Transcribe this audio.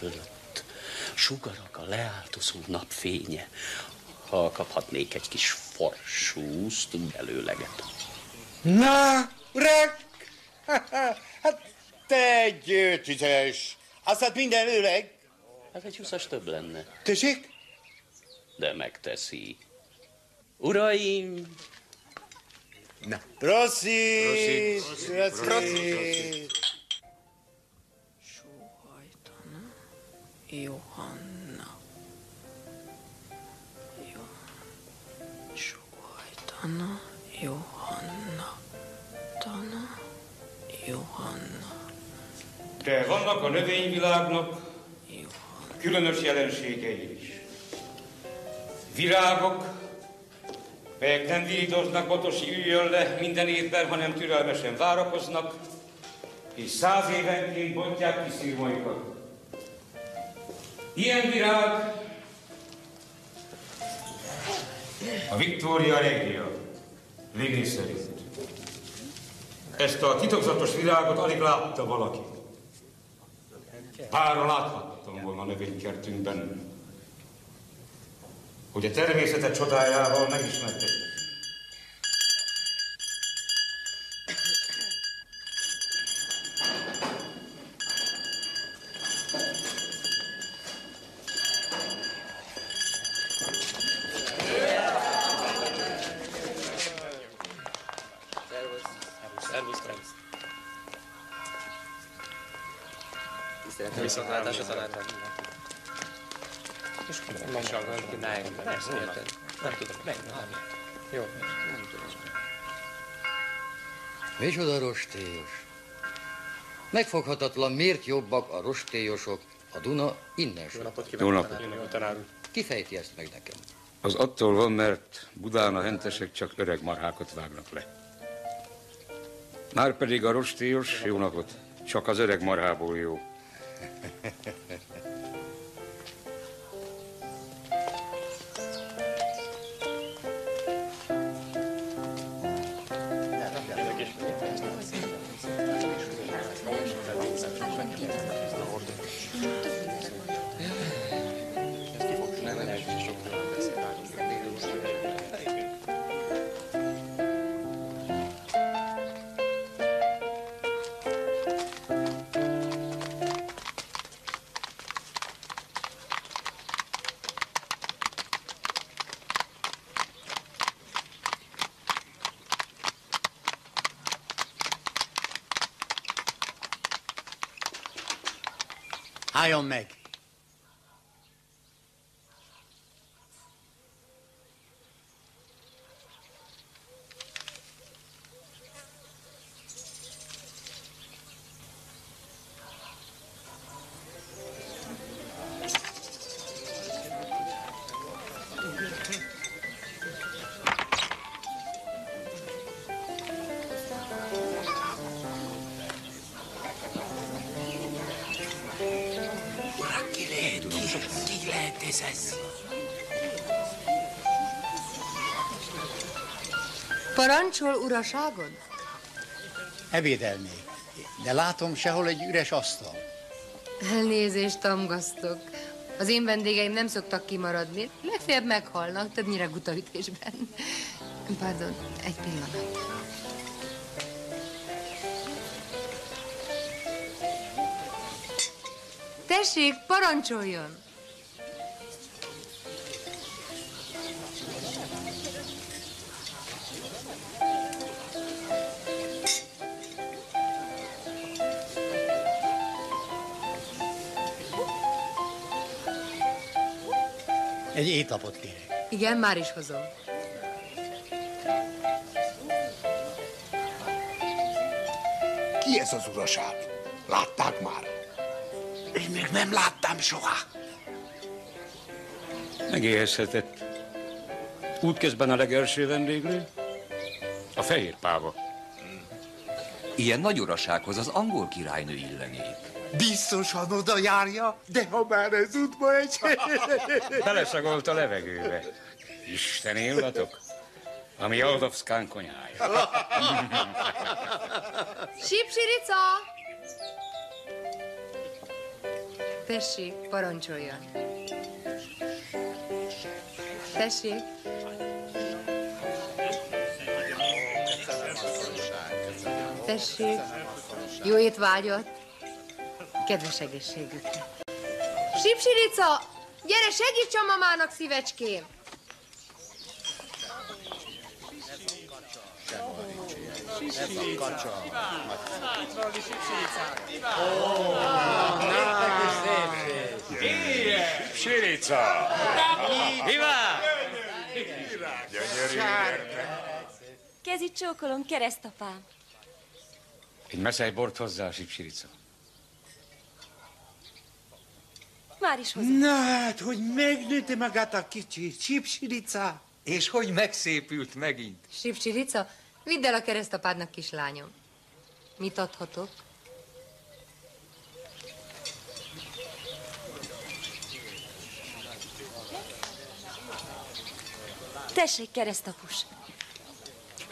fölött. Sugarak a leáltozó napfénye. Ha kaphatnék egy kis forsúzt, belőleget. Na, urák! Hát te győtüzes! Aztán minden őleg? Hát egy 20-as több lenne. Tessék? De megteszi. Uraim! Na, proszít! Proszít! Sóhajtana, Johanna. Sóhajtana, Johanna. Tana, Johanna. De vannak a növényvilágnak különös jelenségei is. Virágok, melyek nem virítoznak, Botosi üljön le minden évben, hanem türelmesen várakoznak, és 100 évenként bontják ki szirmaikat. Ilyen virág a Victoria Regia, Ligny szerint. Ezt a titokzatos virágot alig látta valaki. Bárra láthattam volna a növénykertünkben, hogy a természetet csodájával megismerkedjük. Viszontlátás a tanárnak. És megsallgatni, hogy nem tudom, Jó. Nem tudom. Micsoda rostélyos. Megfoghatatlan, miért jobbak a rostélyosok a Duna innen Jó napot Jó napot. tanár úr. Kifejti ezt meg nekem. Az attól van, mert Budán a hentesek csak öreg marhákat vágnak le. Márpedig a rostélyos, jó napot, csak az öreg marhából jó. Álljon meg! Parancsol, uraságon? Ebédelnék, de látom sehol egy üres asztal. Elnézést, tamgasztok. Az én vendégeim nem szoktak kimaradni. Legfeljebb meghalnak, többnyire gutaütésben. Pardon, egy pillanat. Tessék, parancsoljon! Egy étlapot kérek. Igen, már is hozom. Ki ez az uraság? Látták már? Én még nem láttam soha. Megéhezhetett. Útközben a legelső vendéglő, a fehér páva. Ilyen nagy urasághoz az angol királynő illenék. Biztosan oda járja, de ha már ez útba egy... Beleszagolt a levegőbe. Isten illatok, ami Aldovszkán konyhája. Sipsirica! Tessék, parancsoljon. Tessék. Tessék. Jó étvágyat. Kedves egészségükre. Sipsirica, gyere, segíts a mamának, szívecském. Sipsirica! Hivá! Gyönyörű gyermek. Kezit csókolom, keresztapám. Egy meszely bort hozzá a Sipsirica. Már is hozom. Na hát, hogy megnőtte magát a kicsi Sipsirica. És hogy megszépült megint. Sipsirica, vidd el a keresztapádnak, kislányom. Mit adhatok? Tessék, keresztapus.